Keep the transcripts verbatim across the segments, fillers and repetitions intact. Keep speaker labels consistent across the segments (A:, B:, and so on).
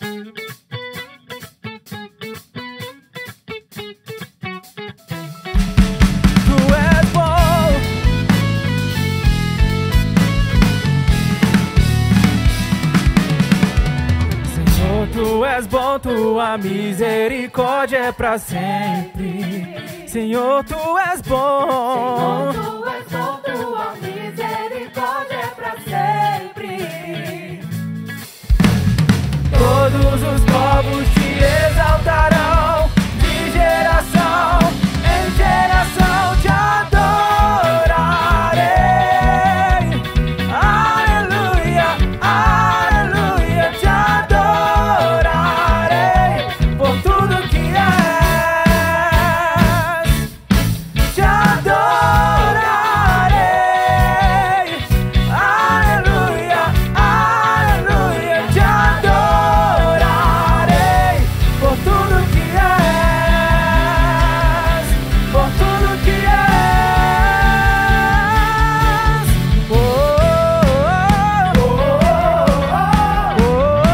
A: Tu és bom, tua misericórdia é pra sempre. Senhor, tu és bom.
B: Senhor, tu és bom, tua misericórdia é pra sempre.
A: Todos os povos te exaltarão, de geração em geração te adorarei. Aleluia, aleluia, te adorarei por tudo que és. Te adorarei. Aleluia, aleluia, te adorarei por tudo que és, por tudo que és. Oh, oh, oh,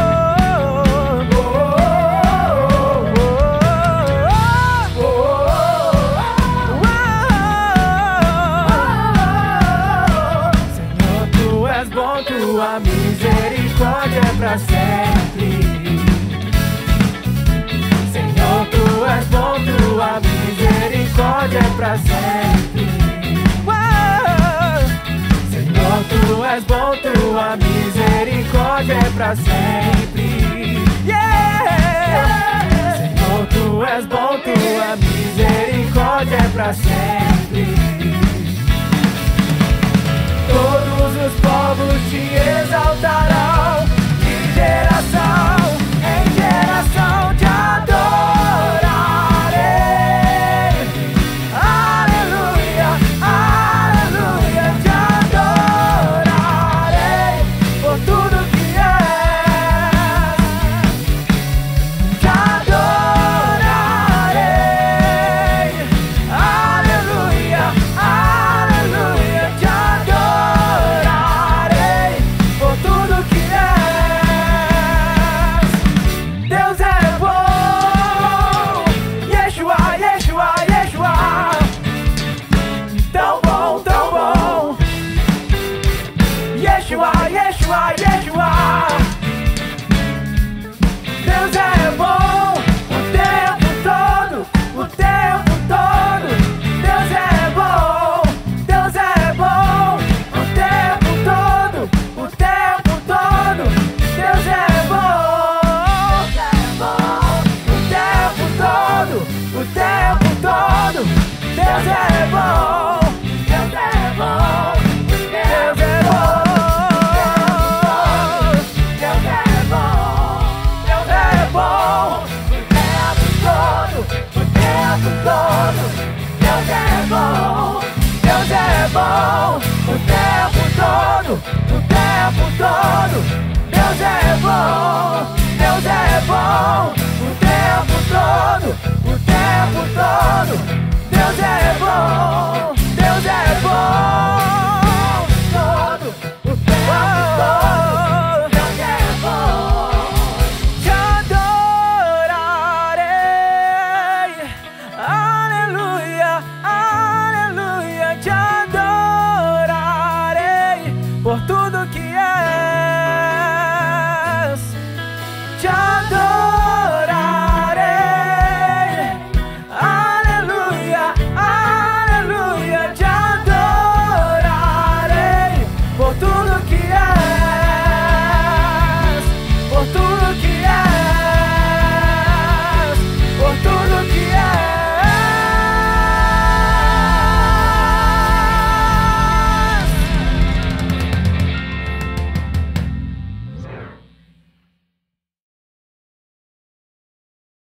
A: Senhor, tu és bom, tua misericórdia é pra sempre. Senhor, tu és bom, tua misericórdia é pra sempre. Uau! Senhor, tu és bom, tua misericórdia é pra sempre. Yeah! Senhor, tu és bom, tua misericórdia é pra sempre. Todos os povos te exaltarão, de geração em geração te adorarei. Aleluia, aleluia, te adorarei por tudo que és. Te adorarei. Aleluia, aleluia, te adorarei por tudo que és. Deus é bom, Yeshua, Yeshua, Yeshua. Tão bom, tão bom. Yeshua, Yeshua, Yeshua. Deus é bom o tempo todo, o tempo todo. Deus é bom, Deus é bom o tempo todo, o tempo todo. Deus é bom, Deus é bom o tempo todo, o tempo todo. Deus é bom, Deus é bom, Deus é bom. Deus é bom, Deus é bom o tempo todo, o tempo todo. Deus é bom, Deus é bom o tempo todo, o tempo todo. Deus é bom, Deus é bom o tempo todo, o tempo todo. Deus é bom, Deus é bom.